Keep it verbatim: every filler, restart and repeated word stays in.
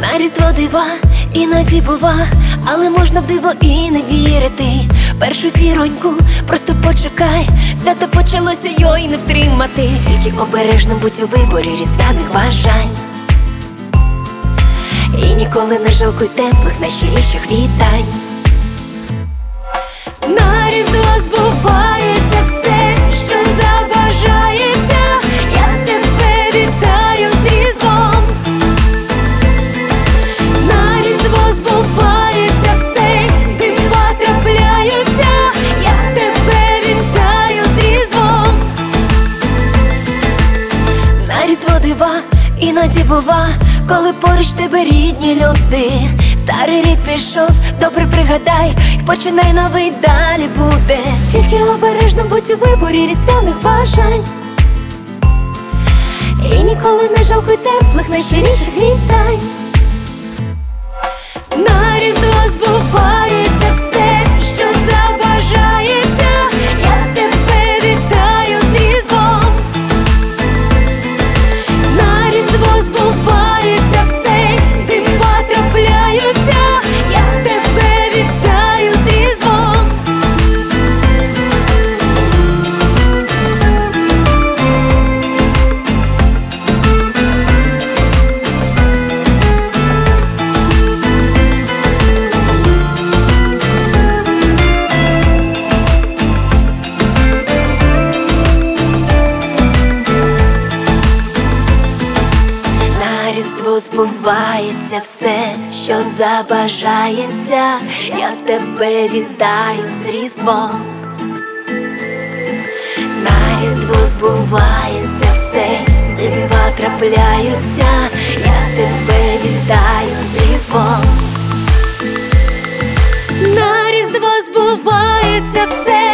На Різдво дива, іноді бува, але можна в диво і не вірити. Першу зіроньку просто почекай, свято почалося, йой не втримати. Тільки обережно будь у виборі різдвяних бажань, і ніколи не жалкуй теплих, найщиріших вітань. На Різдво збувається все, що забажається. Я тебе вітаю з Різдвом. На Різдво збувається все, дива трапляються. Я тебе вітаю з Різдвом. На Різдво дива, іноді бува, коли поруч тебе рідні люди. Старий рік пішов, добре пригадай, і починай новий, далі буде. Тільки обережно будь у виборі різдвяних бажань, і ніколи не жалкуй теплих, найщиріших вітань. На Різдво збувається все, що забажається. Я тебе вітаю з Різдвом. На Різдво збувається все, дива трапляються. Я тебе вітаю з Різдвом. На Різдво збувається все, що забажається. Я тебе вітаю з Різдвом. На Різдво збувається все, дива трапляються. Я тебе вітаю з Різдвом. На Різдво збувається все,